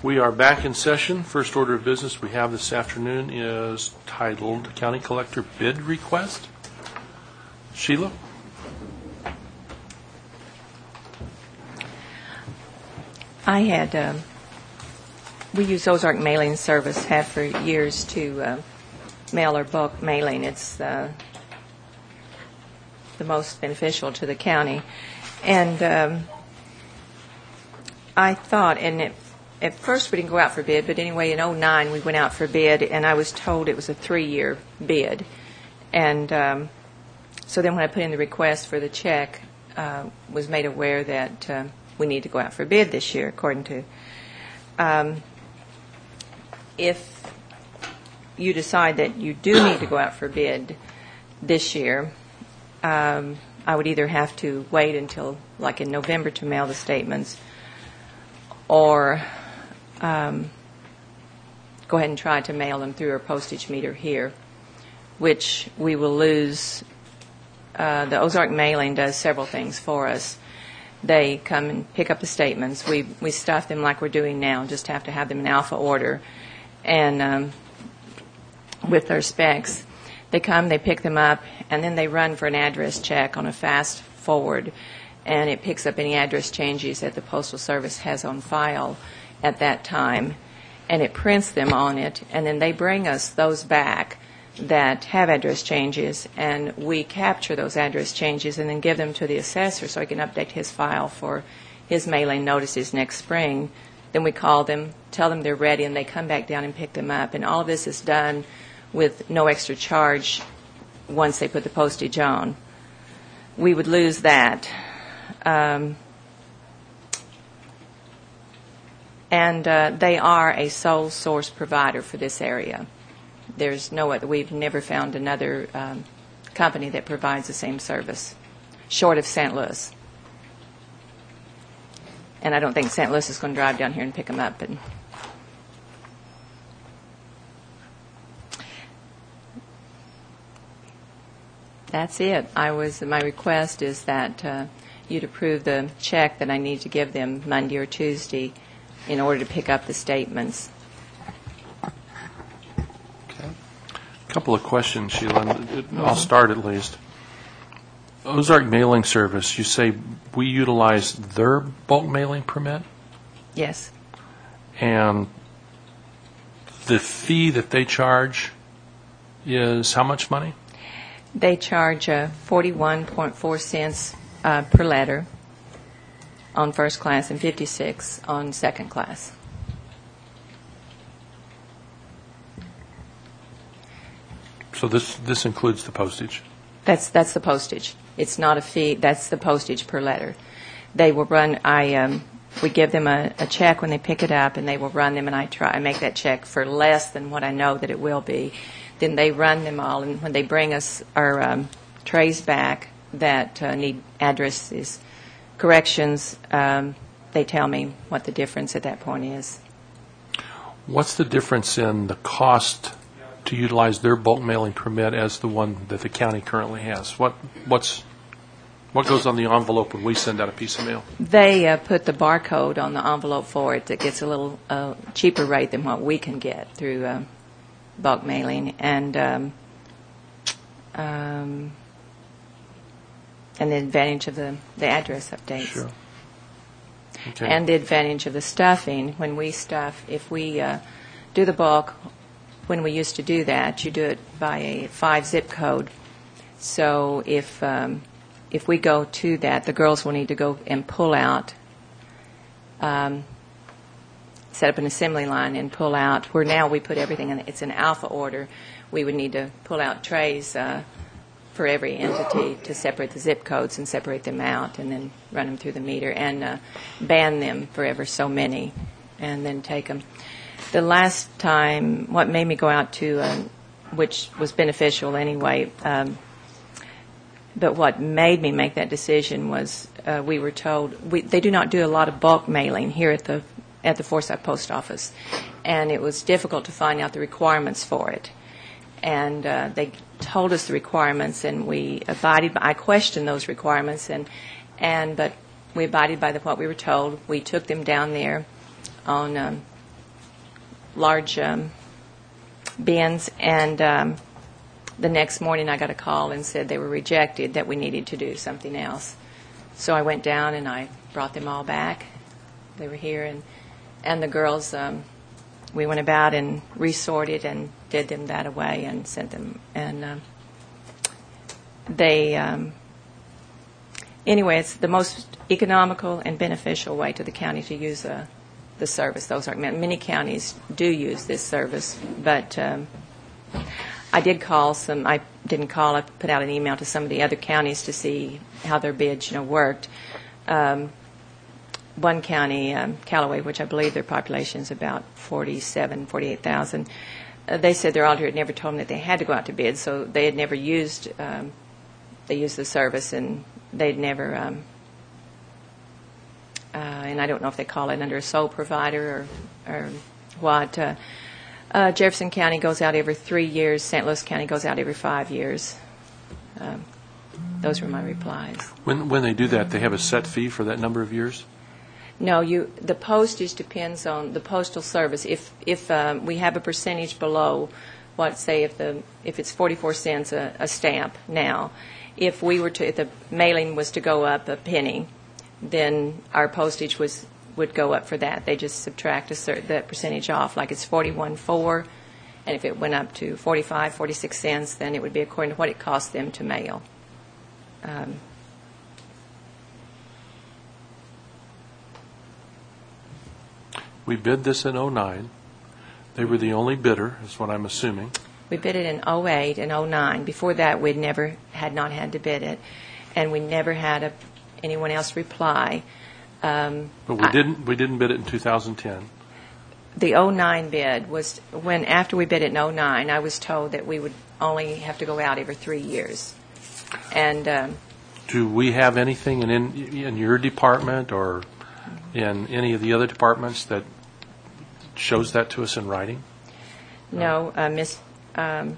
We are back in session. First order of business we have this afternoon is titled County Collector Bid Request. Sheila? We use Ozark Mailing Service, have for years, to mail our bulk mailing. It's the most beneficial to the county. And I thought, at first we didn't go out for bid, but anyway, in 2009 we went out for bid, and I was told it was a 3-year bid. And so then when I put in the request for the check, was made aware that we need to go out for bid this year, according to. If you decide that you do need to go out for bid this year, I would either have to wait until, like in November, to mail the statements, or go ahead and try to mail them through our postage meter here, which we will lose. The Ozark Mailing does several things for us. They come and pick up the statements. We stuff them like we're doing now, just have to have them in alpha order. And with their specs, they come, they pick them up, and then they run for an address check on a fast forward, and it picks up any address changes that the Postal Service has on file at that time, and it prints them on it, and then they bring us those back that have address changes, and we capture those address changes and then give them to the assessor so he can update his file for his mailing notices next spring. Then we call them, tell them they're ready, and they come back down and pick them up. And all of this is done with no extra charge once they put the postage on. We would lose that. And they are a sole source provider for this area. There's no other. We've never found another company that provides the same service, short of St. Louis. And I don't think St. Louis is going to drive down here and pick them up. But that's it. My request is that you'd approve the check that I need to give them Monday or Tuesday in order to pick up the statements. Okay. A couple of questions, Sheila. I'll start at least. Ozark Mailing Service, you say we utilize their bulk mailing permit? Yes. And the fee that they charge is how much money? They charge 41.4 cents per letter on first class and 56 on second class. So this includes the postage? That's the postage. It's not a fee. That's the postage per letter. They will run. We give them a check when they pick it up, and they will run them. And I make that check for less than what I know that it will be. Then they run them all, and when they bring us our trays back that need addresses, corrections, they tell me what the difference at that point is. What's the difference in the cost to utilize their bulk mailing permit as the one that the county currently has? What goes on the envelope when we send out a piece of mail? They put the barcode on the envelope for it that gets a little cheaper rate than what we can get through bulk mailing, and the advantage of the address updates. Sure. Okay. And the advantage of the stuffing. When we stuff, if we do the bulk, when we used to do that, you do it by a 5 zip code. So if we go to that, the girls will need to go and pull out, set up an assembly line and pull out, where now we put everything in, it's in alpha order. We would need to pull out trays for every entity to separate the zip codes and separate them out and then run them through the meter and ban them for ever so many and then take them. The last time, what made me go out to, which was beneficial anyway, but what made me make that decision was we were told they do not do a lot of bulk mailing here at the Forsyth Post Office, and it was difficult to find out the requirements for it. And they told us the requirements, and we abided by. I questioned those requirements, but we abided by what we were told. We took them down there on large bins, and the next morning I got a call and said they were rejected, that we needed to do something else. So I went down and I brought them all back. They were here, and the girls, we went about and resorted and did them that away and sent them. And anyway, it's the most economical and beneficial way to the county to use the service. Many counties do use this service, but I did call some. I didn't call. I put out an email to some of the other counties to see how their bids, worked. One county, Callaway, which I believe their population is about 48,000. They said their auditor had never told them that they had to go out to bid, so they had never used. They used the service, and they'd never. And I don't know if they call it under a sole provider or what. Jefferson County goes out every 3 years. St. Louis County goes out every 5 years. Those were my replies. When they do that, they have a set fee for that number of years? No, the postage depends on the postal service. If we have a percentage below, say if it's 44 cents a stamp now, if the mailing was to go up a penny, then our postage would go up for that. They just subtract that percentage off, like it's 41.4, and if it went up to 45, 46 cents, then it would be according to what it cost them to mail. We bid this in 2009. They were the only bidder, is what I'm assuming. We bid it in 2008 and 2009. Before that, we'd had not had to bid it, and we never had anyone else reply. But we didn't bid it in 2010. The 2009 bid was after we bid it in 2009, I was told that we would only have to go out every 3 years. And do we have anything in your department or in any of the other departments that shows that to us in writing? No, I'm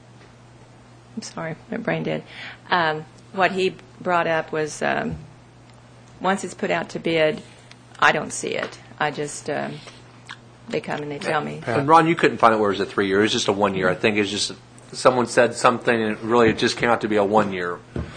sorry, my brain did. What he brought up was once it's put out to bid, I don't see it. I just, they come and they tell me. And Ron, you couldn't find it where it was a 3 year. It was just a 1 year. I think it's just someone said something and it just came out to be a 1 year.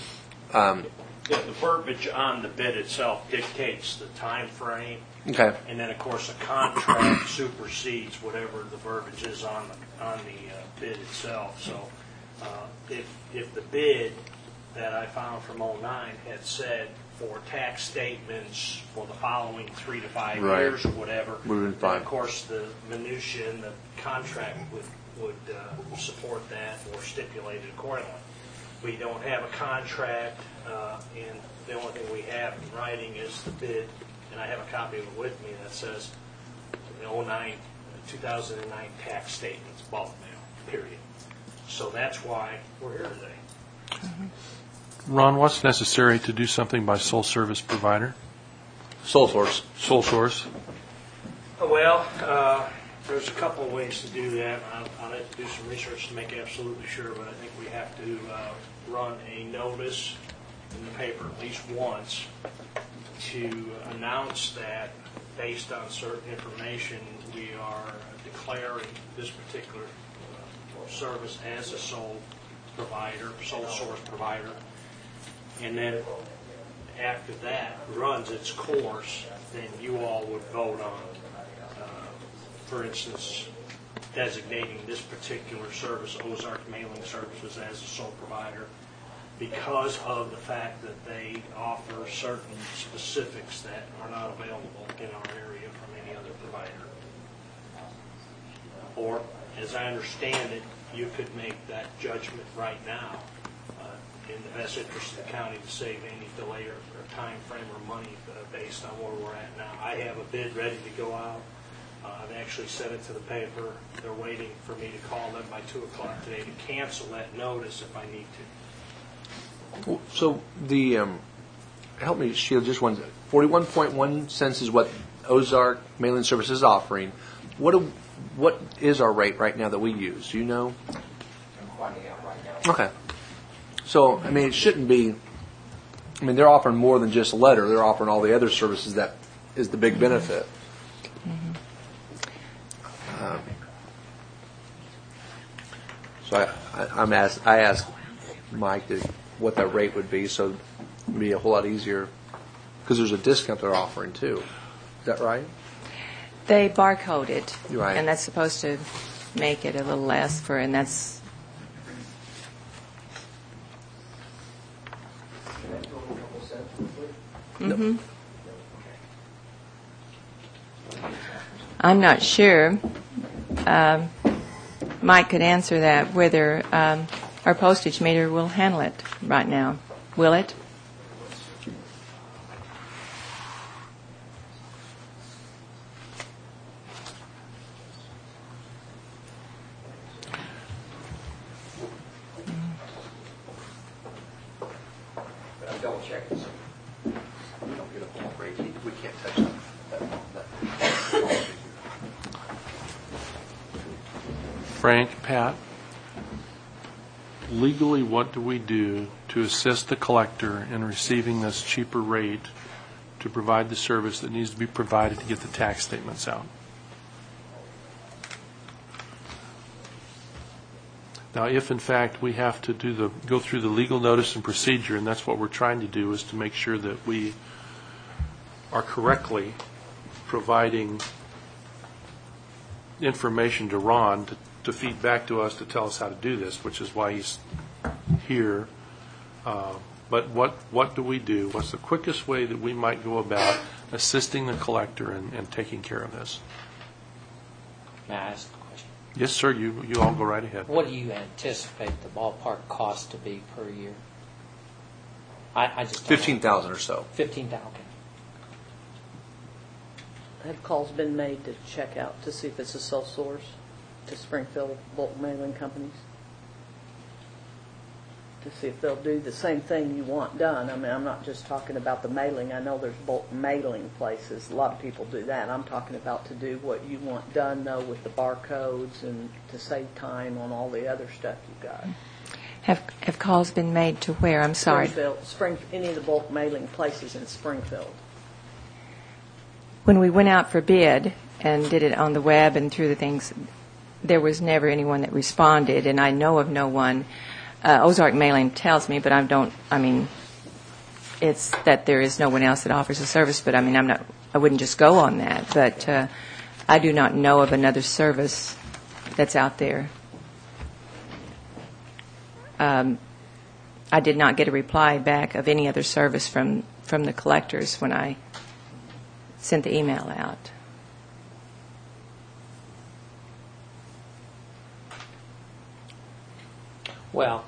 The verbiage on the bid itself dictates the time frame. Okay. And then, of course, a contract supersedes whatever the verbiage is on the bid itself. So if the bid that I found from 2009 had said for tax statements for the following 3 to 5 years or whatever, then of course the minutia in the contract would support that or stipulate it accordingly. We don't have a contract, and the only thing we have in writing is the bid, and I have a copy of it with me that says the 2009 tax statements, bulk mail, period. So that's why we're here today. Mm-hmm. Ron, what's necessary to do something by sole service provider? Sole source. Sole source? Well, there's a couple of ways to do that. I'll have to do some research to make absolutely sure, but I think we have to run a notice in the paper at least once to announce that based on certain information we are declaring this particular service as a sole source provider. And then after that runs its course, then you all would vote on, for instance, designating this particular service, Ozark Mailing Services, as a sole provider because of the fact that they offer certain specifics that are not available in our area from any other provider. Or, as I understand it, you could make that judgment right now in the best interest of the county to save any delay or time frame or money based on where we're at now. I have a bid ready to go out. I've actually sent it to the paper. They're waiting for me to call them by 2 o'clock today to cancel that notice if I need to. So the help me, Sheila, just one. 41.1 cents is what Ozark Mailing Service is offering. What is our rate right now that we use? Do you know? I'm finding out right now. Okay. So, I mean, it shouldn't be. I mean, they're offering more than just a letter. They're offering all the other services that is the big benefit. So I asked Mike what that rate would be, so it'd be a whole lot easier, because there's a discount they're offering too. Is that right? They barcode it, Right. and that's supposed to make it a little less and that's, I'm not sure. Mike could answer that, whether our postage meter will handle it right now. Will it? But I'm double checking. We don't get a flat rate. We can't touch that. Frank, Pat, legally, what do we do to assist the collector in receiving this cheaper rate to provide the service that needs to be provided to get the tax statements out? Now, if in fact we have to go through the legal notice and procedure, and that's what we're trying to do, is to make sure that we are correctly providing information to Ron to feed back to us to tell us how to do this, which is why he's here. But what do we do? What's the quickest way that we might go about assisting the collector and taking care of this? May I ask a question? Yes, sir. You all go right ahead. What do you anticipate the ballpark cost to be per year? I just don't know. 15,000 or so. 15,000. Okay. Have calls been made to check out to see if it's a sole source to Springfield bulk mailing companies? To see if they'll do the same thing you want done. I mean, I'm not just talking about the mailing. I know there's bulk mailing places. A lot of people do that. I'm talking about to do what you want done, though, with the barcodes and to save time on all the other stuff you've got. Have calls been made to where? I'm sorry. Any of the bulk mailing places in Springfield. When we went out for bid and did it on the web and through the things, there was never anyone that responded, and I know of no one. Ozark Mailing tells me, but it's that there is no one else that offers a service, but I wouldn't just go on that. But I do not know of another service that's out there. I did not get a reply back of any other service from the collectors when I sent the email out. Well,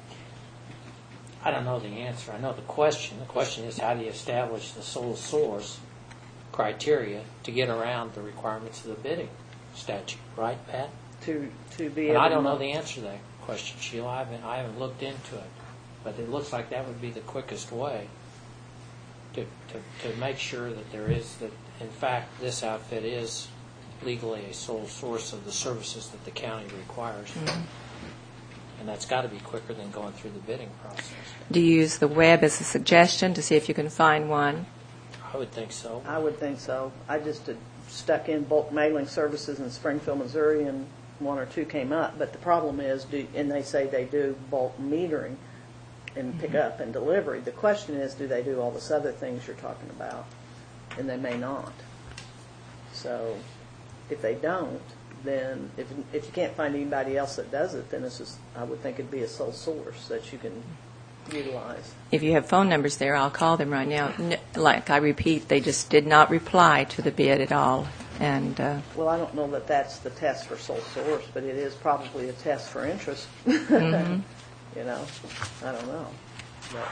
I don't know the answer. I know the question. The question is, how do you establish the sole source criteria to get around the requirements of the bidding statute, right, Pat? To be And able I don't to know the answer to that question, Sheila. I haven't looked into it, but it looks like that would be the quickest way to make sure that in fact, this outfit is legally a sole source of the services that the county requires. Mm-hmm. And that's got to be quicker than going through the bidding process. Do you use the web as a suggestion to see if you can find one? I would think so. I would think so. I just stuck in bulk mailing services in Springfield, Missouri, and one or two came up. But the problem is, and they say they do bulk metering and pick up and delivery. The question is, do they do all this other things you're talking about? And they may not. So if they don't, then if you can't find anybody else that does it, then I would think it'd be a sole source that you can utilize. If you have phone numbers there, I'll call them right now. Like I repeat, they just did not reply to the bid at all. And well, I don't know that that's the test for sole source, but it is probably a test for interest. Mm-hmm. I don't know. But,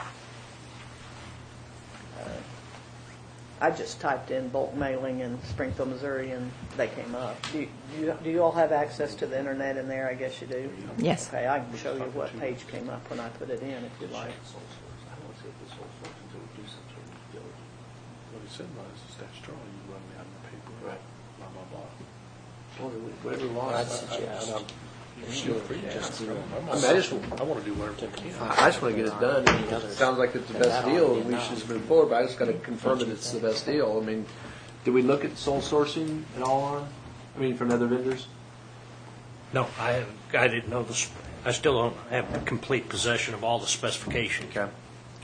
I just typed in bulk mailing in Springfield, Missouri, and they came up. Do you all have access to the internet in there? I guess you do. Yes. Okay, I can show you what page came up when I put it in, if you like. What he said was, statutory, you run me out of the paper. Right. Blah, blah, blah. Whatever law. I'd suggest. I want to do whatever we can. I just want to get it done. It sounds like it's the best deal, and we should just move forward, but I just got to confirm that it's the best deal. I mean, did we look at sole sourcing at all from other vendors? No, I didn't know this. I still don't have complete possession of all the specifications. Okay.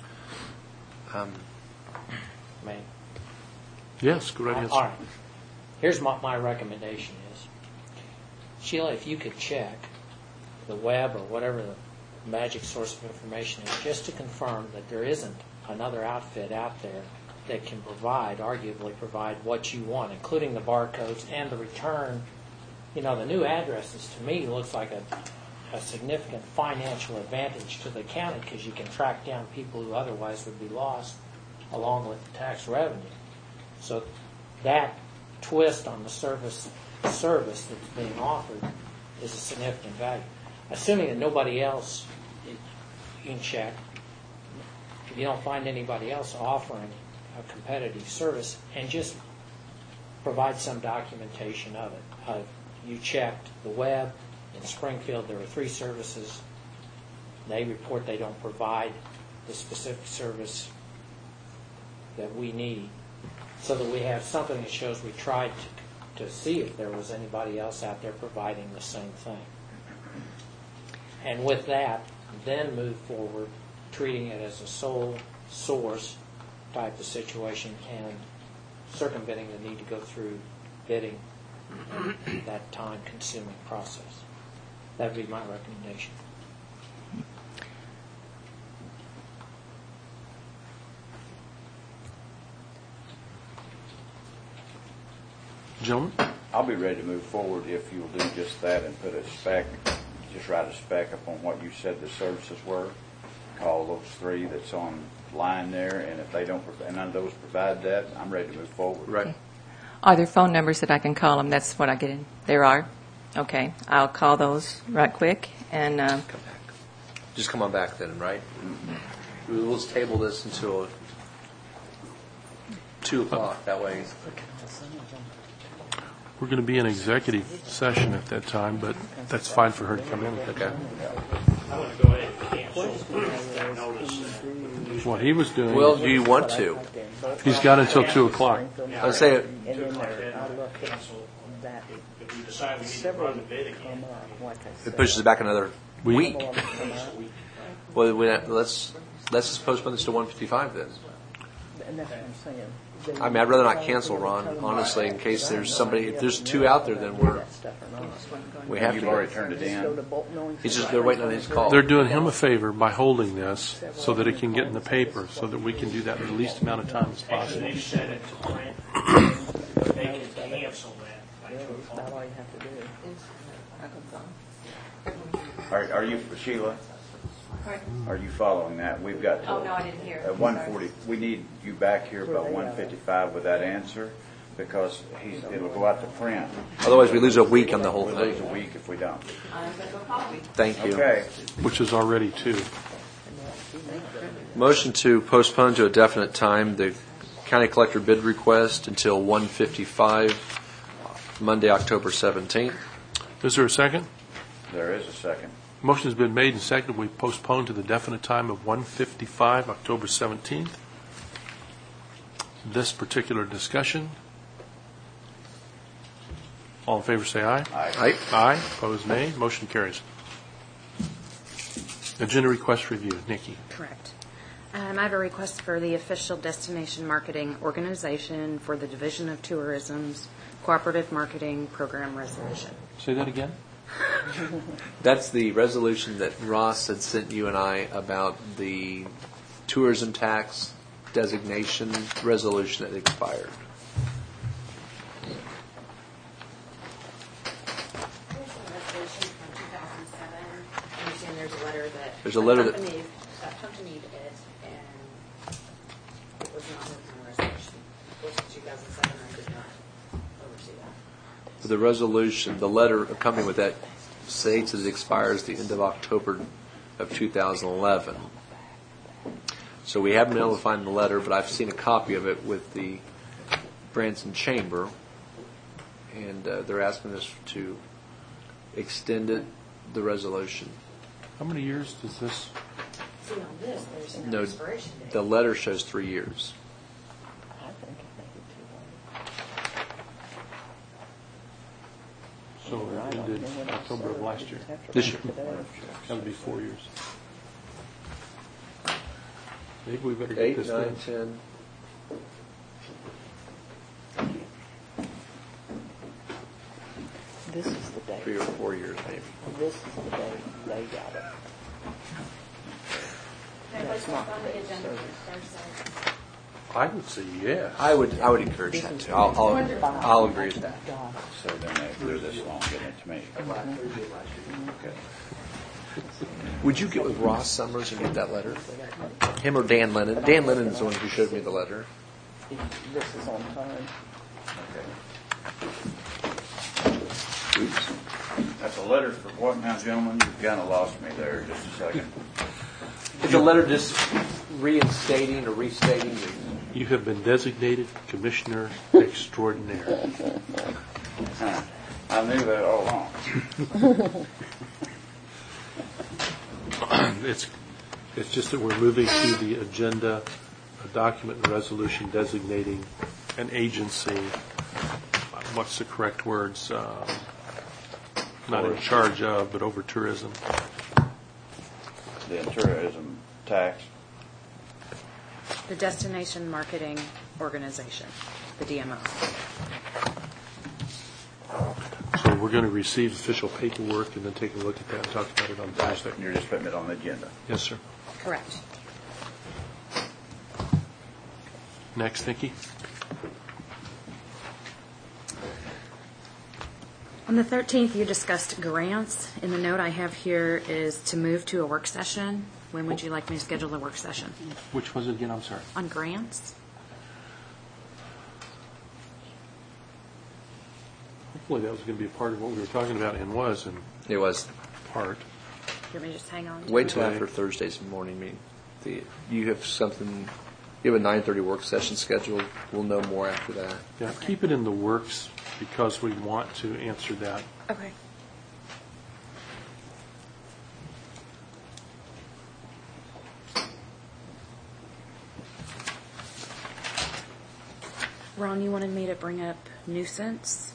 Man. Yes, go right ahead. All right. Here's my recommendation is, Sheila, if you could check the web or whatever the magic source of information is, just to confirm that there isn't another outfit out there that can arguably provide what you want, including the barcodes and the return. You know, the new addresses to me looks like a significant financial advantage to the county because you can track down people who otherwise would be lost along with the tax revenue. So that twist on the service that's being offered is a significant value. Assuming that nobody else, you can check, if you don't find anybody else offering a competitive service, and just provide some documentation of it. You checked the web. In Springfield, there were 3 services. They report they don't provide the specific service that we need, so that we have something that shows we tried to see if there was anybody else out there providing the same thing. And with that, then move forward, treating it as a sole source type of situation and circumventing the need to go through bidding, that time-consuming process. That would be my recommendation. Gentlemen? I'll be ready to move forward if you'll do just that and put a spec, just write a spec upon what you said the services were. Call those 3 that's on line there, and if they don't, and none of those provide that, I'm ready to move forward. Right. Are there phone numbers that I can call them? That's what I get in. There are? Okay. I'll call those right quick. And Come back. Just come on back then, right? We'll just table this until 2 o'clock. That way. We're going to be in executive session at that time, but that's fine for her to come in. Okay. I want to go ahead and cancel that notice. What he was doing, Well, do you want to? he's got until 2 o'clock. I'd say it. And then I look at Cancel. that. If we decide we need to Several run the bid come again. up, like I It said. pushes it back another week. Several of them come up, Well, let's just postpone this to 155 then. and that's what I'm saying. I mean, I'd rather not cancel, Ron, honestly, in case there's somebody. If there's 2 out there, then we have You've to. already turned it in. They're waiting on his call. They're doing him a favor by holding this so that it can get in the paper, so that we can do that in the least amount of time as possible. Actually, they set it to print. They can cancel that by 2 That's o'clock. about all you have to do. Are you, Sheila, are you following that? We've got Oh, no, I didn't hear. at 1:40, we need you back here by 1:55 with that answer, because it'll go out to print. Otherwise, we lose a week on the whole We'll lose a thing. week if we don't. Thank you. Okay. Which is already 2. Motion to postpone to a definite time the county collector bid request until 1:55, Monday, October 17th. Is there a second? There is a second. Motion has been made and seconded. We postpone to the definite time of 1:55, October 17th. This particular discussion. All in favor say aye. Aye. Aye. Opposed, nay. Motion carries. Agenda request review. Nikki. Correct. I have a request for the official destination marketing organization for the Division of Tourism's Cooperative Marketing Program Resolution. Say that again. That's the resolution that Ross had sent you and I about the tourism tax designation resolution that expired. There's a resolution from 2007. I understand there's a letter that There's a letter that- accompanied it, and it was not moved in the resolution. It was 2007. I did not oversee that. The resolution, the letter accompanying with that states that it expires the end of October of 2011. So we haven't been able to find the letter, but I've seen a copy of it with the Branson Chamber, and they're asking us to extend it, the resolution. How many years does this? See, on this, there's No, no expiration date. the letter shows 3 years. I think it may be too long. So it ended October of last year. This year. That would be 4 years. Maybe we better get 8, this 9, done. 10. This is the day. 3 or 4 years, maybe. This is the day they got it. That's not the service. I would say yes. I would encourage that too. I'll agree with that. So then if they're this long, getting it to me. Okay. Would you get with Ross Summers and get that letter? Him or Dan Lennon? Dan Lennon is the one who showed me the letter. This is on time. Oops. That's a letter for what now, gentlemen? You've kind of lost me there just a second. It's a letter just reinstating or restating the You have been designated Commissioner Extraordinaire. I knew that all along. It's just that we're moving to the agenda, a document and resolution designating an agency, what's the correct words, not in charge of, but over tourism. The tourism tax. The Destination Marketing Organization, the DMO. So we're going to receive official paperwork and then take a look at that and talk about it on Thursday. You're just putting it on the agenda. Yes, sir. Correct. Next, Nikki. On the 13th, you discussed grants. In the note I have here is to move to a work session. When would you like me to schedule the work session? Which was it again? I'm sorry. On grants? Hopefully that was going to be a part of what we were talking about and was in It was. part. You want me to just hang on? to Wait it? till after Thursday's morning meeting. You have something. You have a 9:30 work session scheduled. We'll know more after that. Yeah, keep it in the works because we want to answer that. Okay. Ron, you wanted me to bring up nuisance?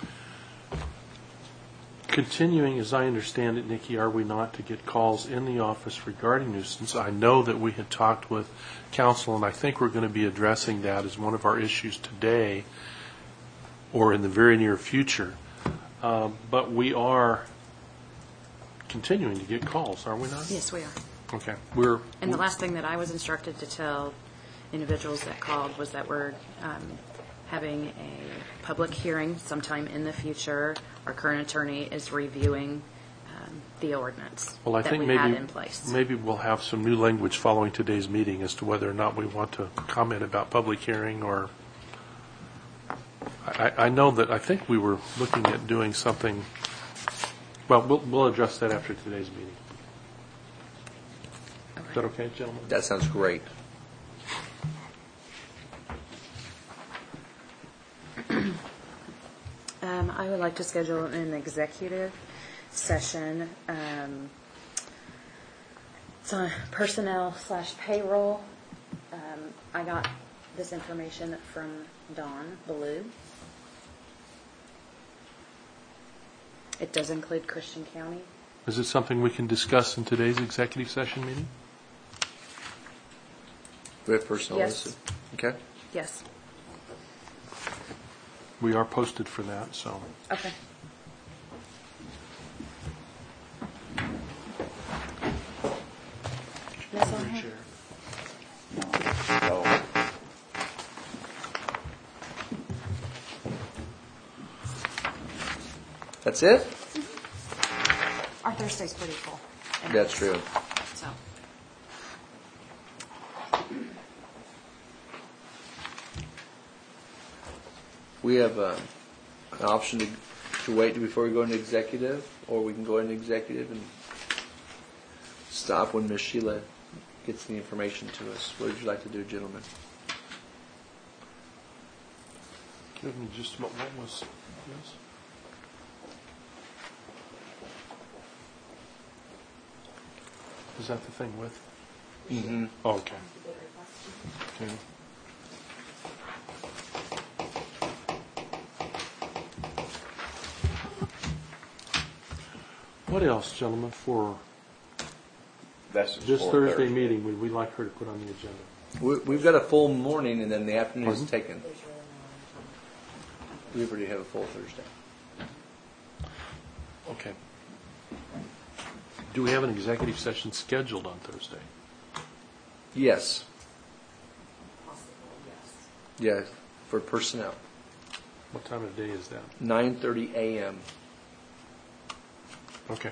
Continuing, as I understand it, Nikki, are we not to get calls in the office regarding nuisance? I know that we had talked with council, and I think we're going to be addressing that as one of our issues today or in the very near future. But we are continuing to get calls, are we not? Yes, we are. Okay. And the last thing that I was instructed to tell individuals that called was that we're having a public hearing sometime in the future. Our current attorney is reviewing the ordinance Well, I that think we had in place. maybe we'll have some new language following today's meeting as to whether or not we want to comment about public hearing or. I know that I think we were looking at doing something. Well, we'll address that after today's meeting. Is that okay, gentlemen? That sounds great. I would like to schedule an executive session. It's on personnel/payroll. I got this information from Dawn Ballou. It does include Christian County. Is it something we can discuss in today's executive session meeting? We have personnel Yes. listed. Okay. Yes. We are posted for that, so. Okay. That's all I have. So, That's it? Our Thursday's pretty full. That's true. So, We have an option to wait before we go into executive, or we can go into executive and stop when Ms. Sheila gets the information to us. What would you like to do, gentlemen? Give me just about what was this? Is that the thing with? Mm-hmm. Oh, okay. Okay. What else, gentlemen, for That's this for Thursday meeting would we like her to put on the agenda? We've got a full morning, and then the afternoon is Pardon? taken. We already have a full Thursday. Okay. Do we have an executive session scheduled on Thursday? Yes. Yes, for personnel. What time of day is that? 9:30 a.m. Okay.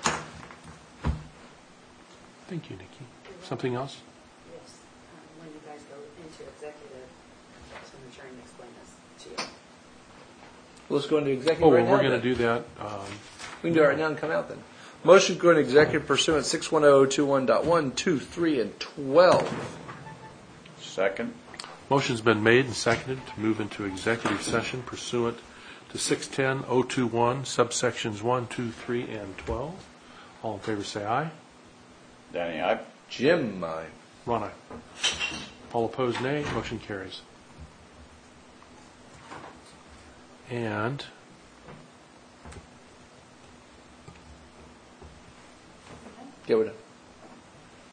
Thank you, Nikki. Something else? Yes, when you guys go into executive, that's when you're trying to explain this to you. Let's go into executive Oh, right well, now. we're going to then. do that. We can do it right now and come out then. Motion to go into executive pursuant 61021.1, 2, 3, and 12. Second. Motion's been made and seconded to move into executive session pursuant to 610-021, subsections 1, 2, 3, and 12. All in favor say aye. Danny, I Jim, aye. Ron, aye. All opposed, nay. Motion carries. And Yeah, we're done.